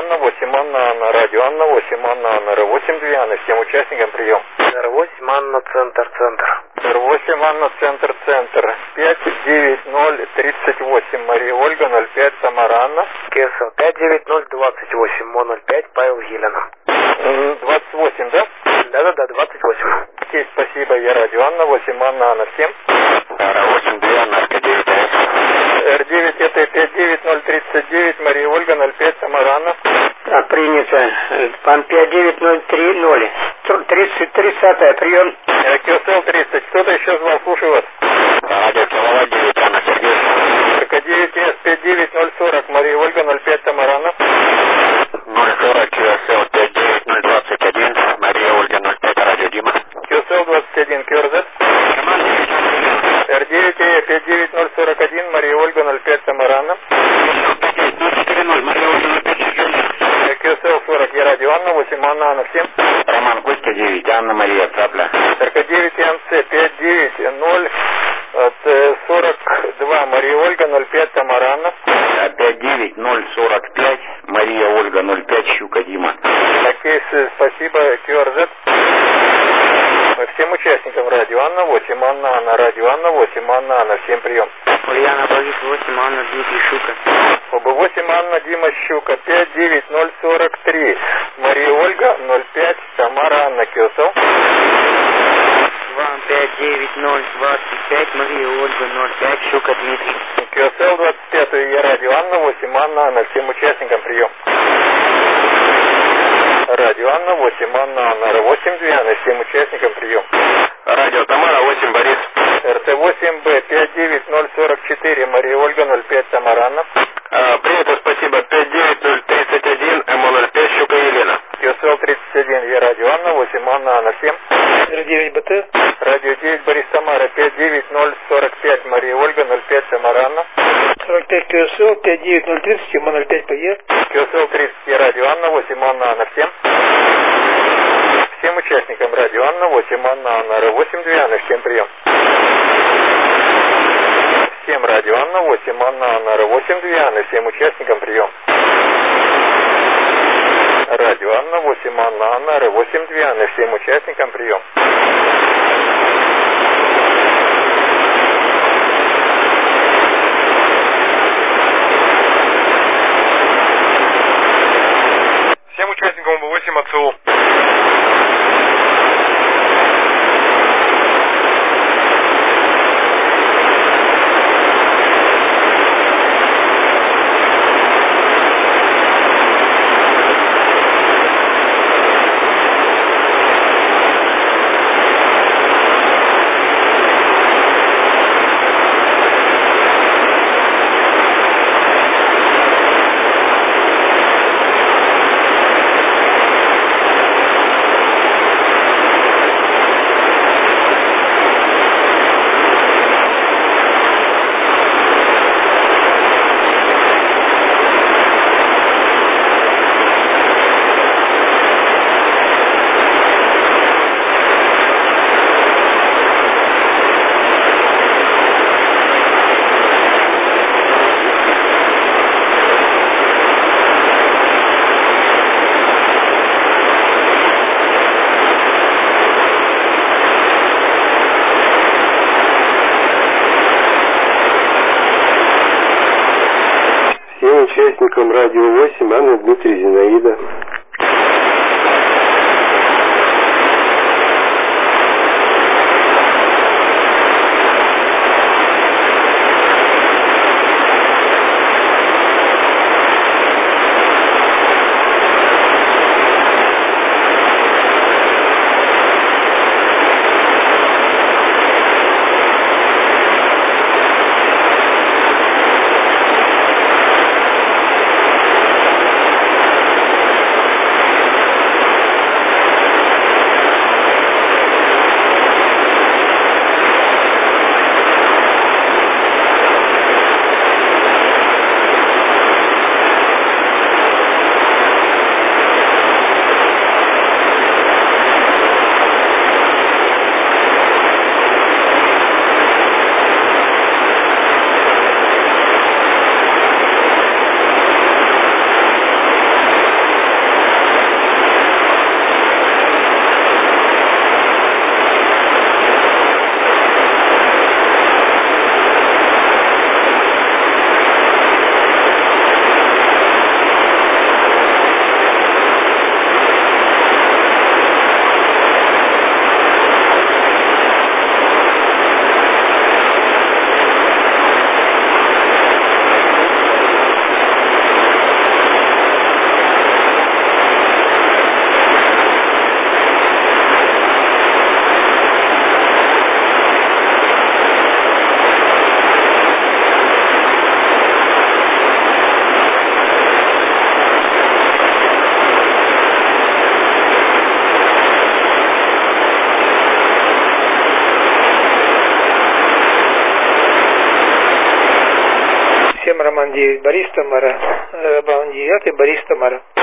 Анна 8, Анна, радио Анна 8, Анна, R8 2, Анна, всем участникам прием. R8, Анна, центр. R8, Анна, центр. 59038, Мария Ольга, 05, Тамара Анна. КСЛ 59028, МО05, Павел Елена. 28, да? Да, 28. Окей, спасибо, я радио Анна 8, Анна, всем. R8, 2, Анна, РК9, R9 это 59039, Мария Ольга, 05, Тамара Анна. Так, принято. Пан 59030. 30 прием. КСЛ 30, кто-то еще звал, слушаю вас. радио Киловатт 9, Анна, Сергей. РК9 59040, Мария Ольга, 05, Тамара Анна. 040, КСЛ 59021, Мария Ольга, 05, радио Дима. КСЛ 21, КРЗ. R9 59041, Мария Ольга, 05, Тамара Анна. КСЛ 40, я радио Анна 8, Анна, всем. Роман Костя 9, Анна Мария Цапля. РК9 МЦ 59042, Мария Ольга, 05, Тамара Анна. 59045, Мария Ольга, 05, Щука Дима. Окей, спасибо, QRZ. Всем участникам радио Анна 8, Анна, радио Анна 8, Анна, всем прием. Ульяна Богит 8, Анна, Дмитрий Щука. ОБ8, Анна, Дима Щука, 59043, Мария Ольга, 05, Тамара Анна, КСЛ. 59025, Мария Ольга, 05, Щука Дмитрий. КСЛ 25, я радио Анна 8, Анна, всем участникам прием. Радио Анна 8, Анна, R8 2, всем участникам прием. Радио Тамара 8, Борис. РТ8Б 59044, Мария Ольга, 05, Тамара Анна. Принято, спасибо. 59031, МО05, Щука Елена. КСЛ 31, я радио Анна 8, Анна, всем. R9 БТ. Радио 9, Борис Тамара, 59045, Мария Ольга, 05, Тамара Анна. 45 КСЛ, 59030, МО05 ПЕ. КСЛ 30, я радио Анна 8, Анна, всем. Всем участникам радио Анна 8, Анна, R8 2, всем прием. Всем радио Анна 8, Анна, R8 2, всем участникам прием. Радио Анна 8, Анна, R8 2, всем участникам прием. Всем участникам ОБ8 АЦУ. Участникам радио 8, Анна, Дмитрий, Зинаида. 9 Борис Тамара. Баун 9 Борис Тамара.